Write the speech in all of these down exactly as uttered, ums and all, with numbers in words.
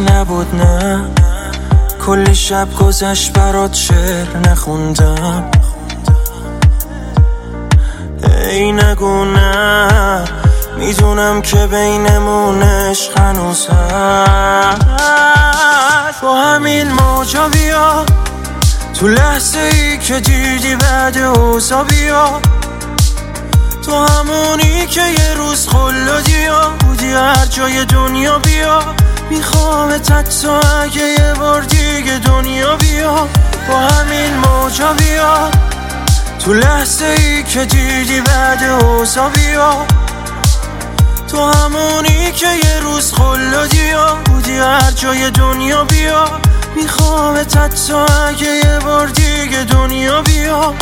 وقت نبود نه، کلی شب گذشت برات شعر نخوندم. ای نگو نه، میدونم که بینمون عشق هنوز هست. با همین موجا بیا، تو لحظه ای که دیدی بعد اوضاع بیا. تو همونی که یه روز خلادی ها بودی هر جای دنیا بیا. میخوامت حتی اگه یه بار دیگه دنیا بیا. با همین موجا بیا، تو لحظه ای که دیدی بعد اوضاع بیا. تو همونی که یه روز خلادی ها بودی هر جای دنیا بیا. میخوامت حتی اگه یه بار دیگه دنیا بیا.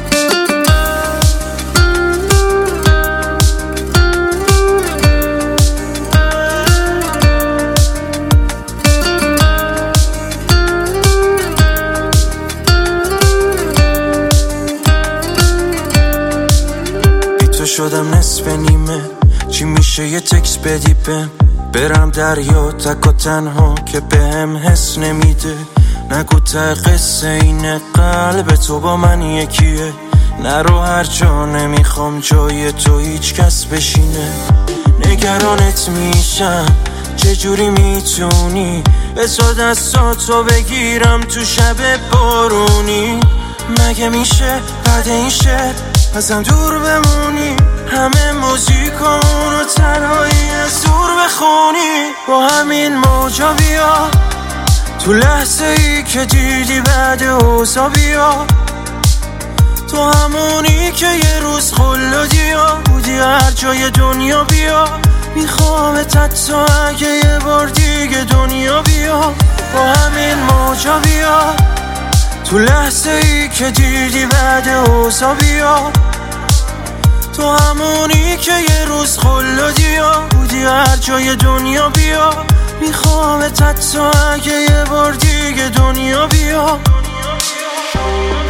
شدم نصف نیمه، چی میشه یه تکس بدی بهم؟ برم دریا تک و تنها که بهم حس نمیده. نگو ته قصه اینه، قلب تو با من یکیه. نرو هر جا نمیخوام جای تو هیچ کس بشینه. نگرانت میشم چجوری میتونی بذار دستاتو بگیرم تو شب بارونی. مگه میشه بعد این شعر ازم دور بمونی؟ همه موزیکامونو تنهایی از دور بخونی. با همین موجا بیا، تو لحظه ای که دیدی بعد اوضاع بیا. تو همونی که یه روز خلادی ها بودی هر جای دنیا بیا. میخوامت حتی اگه یه بار دیگه دنیا بیا. با همین موجا بیا، تو لحظه ای که دیدی بعد اوضاع بیا. تو همونی که یه روز خلادی ها بودی هر جای دنیا بیا. میخوامت حتی اگه یه بار دیگه دنیا بیا.